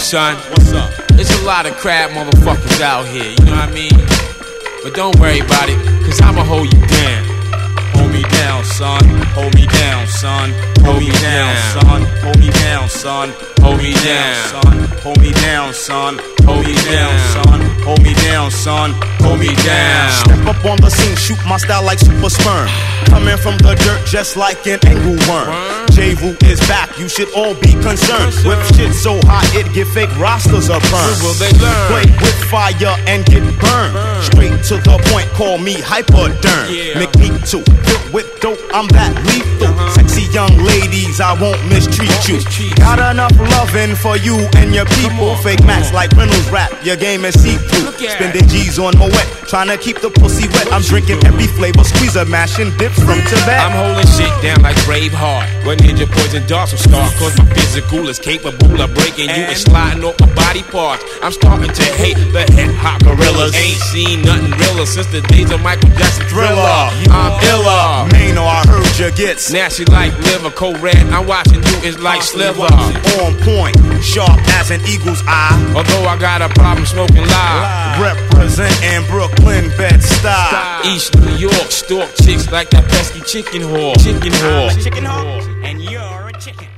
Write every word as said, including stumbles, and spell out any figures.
son. What's up? There's a lot of crab motherfuckers out here, you know what I mean? But don't worry about it, cause I'ma hold you down. Hold me down, son. Hold me down, son. Hold me down, son. Hold me down, son. Hold me down, son. Hold me down, son. Hold me down, son. Hold me down, son. Hold me down. Step up on the scene, shoot my style like super sperm. Coming from the dirt just like an angleworm. J-Wu is back, you should all be concerned. With shit so hot it get fake rosters a burn. Will they learn? Play with fire and get burned. Straight to the point, call me hypoderm. Make me too. Filled with dope, I'm that lethal. Sexy young ladies, I won't mistreat you. Got enough loving for you and your people. Fake max like Reynolds rap, your game is see-through. Spending G's on my wet, trying to keep the pussy wet. I'm drinking every flavor, squeezer, mashing dips from Tibet. I'm holding shit down like Braveheart. When ninja poison darts will start, cause my physical is capable of breaking you and sliding off my body parts. I'm starting to hate the hip-hop gorillas. Ain't seen nothing realer since the days of Michael Jackson Thriller. I'm iller. Mano, I heard you get nasty like liver, cold red. I'm watching you, it's like sliver. On point, sharp as an eagle's eye. Although I got a problem smoking live. Representing Brooklyn, Bed-Stuy. East New York, stalk chicks like that pesky chicken whore. Chicken whore. I'm a chicken whore, and you're a chicken.